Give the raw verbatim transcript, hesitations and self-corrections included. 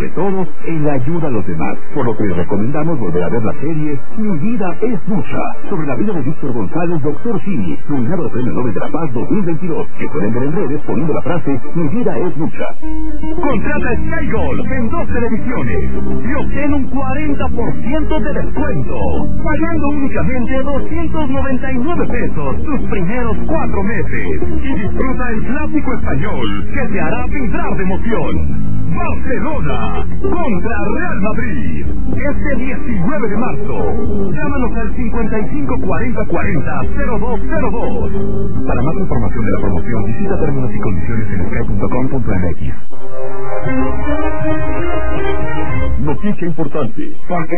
sobre todo en la ayuda a los demás, por lo que les recomendamos volver a ver la serie Mi vida es mucha, sobre la vida de Víctor González, doctor Simi, nominado al Premio Nobel de la Paz dos mil veintidós, que pueden ver en redes poniendo la frase Mi vida es mucha. Contrata Sky Gold en dos televisiones y obtén un cuarenta por ciento de descuento, pagando únicamente doscientos noventa y nueve pesos tus primeros cuatro meses, y disfruta el clásico español que te hará vibrar de emoción. Barcelona contra Real Madrid, este diecinueve de marzo. Llámanos al cincuenta y cinco cuarenta cuarenta cero dos cero dos. Para más información de la promoción, visita términos y condiciones en sky punto com punto m x. Noticia importante.